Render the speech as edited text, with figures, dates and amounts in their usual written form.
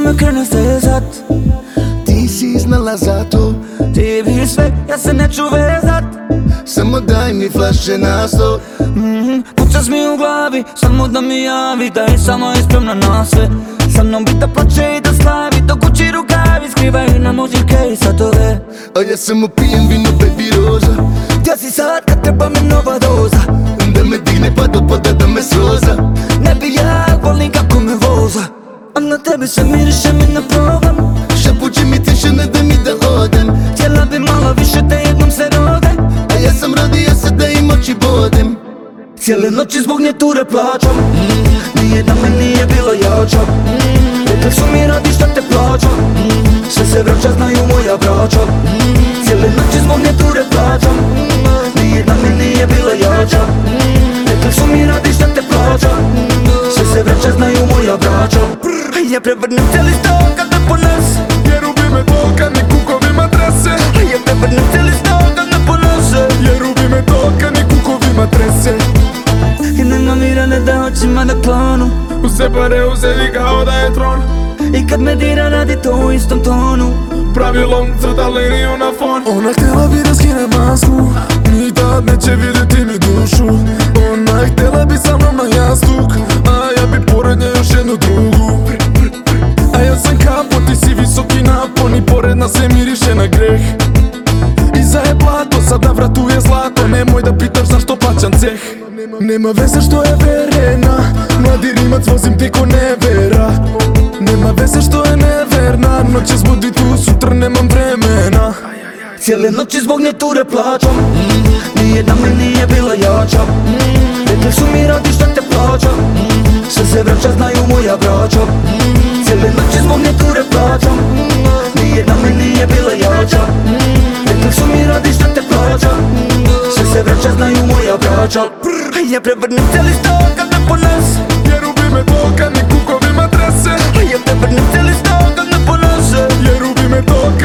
me krene stezat. Ti si znala za to, Ti vidiš sve, ja se neću vezat. samo daj mi flaše na sto. Kućas mi u glavi, samo da mi javi da je sama ispremna na sve. Sa mnom bi da plače i da slavi, dok kući rukavi skrivaju nam ožiljke i satove. A ja samo pijem vino, baby roza. Gdje si sad kad treba mi nova doza? Da me digne pa do poda da me sroza. Ne bi ja, volim kako me voza. A na tebi se miriše mi na problem. Šapući mi tiše, ne daj mi da odem. Htjela bi malo više da jednom se rode. A ja sam rodio se da im oči bodem. Cijele noći zbog nje ture plaćam. Nijedna me nije bila jača. Rekli su mi radi šta te plaća. Sve se vraća, znaju moja braća. Cijele noći zbog nje ture plaćam. Nijedna me nije bila jača. Rekli su mi radi šta te plaća. Sve se vraća, znaju moja braća. Ja prevrnem cijeli stan kad me ponese. Jer ubi me to kad mi kukovima trese. Ja prevrnem cijeli stan kad me ponese. Jer ubi me to kad mi kukovima trese. I nema mira, ne da očima da klonu. U se pare uzeli kao da je tron. I kad me dira radi to u istom tonu. Pravilom crta liniju na fon. Ona htjela bi da skine masku, nikad neće vidjeti mi dušu. Ona htjela bi sa mnom na jastuk, a ja bi pored nje još jednu drugu. A ja sam kapo, ti si visoki napon i pored nas se miriše na greh. Iza je blato, sada vratu je zlato, nemoj da pitaš zašto plaćam ceh. Nema veze što je verena, mladi rimac vozim ti ko nevera. Nema veze što je neverna, noćas budi tu, sutra nemam vremena. Cijele noći zbog nje ture plaćam. Nijedna me nije bila jača. Rekli su mi radi šta te plaća. Sve se vraća, znaju moja braća. Cijele noći zbog nje ture plaćam. Nijedna me nije bila jača. Rekli su mi radi šta te plaća. Sve se vraća, znaju moja braća. Ja prevrnem cijeli stan kad me ponese. Jer ubi me to kad mi kukovima trese. Ja prevrnem cijeli stan kad me ponese. Jer ubi me to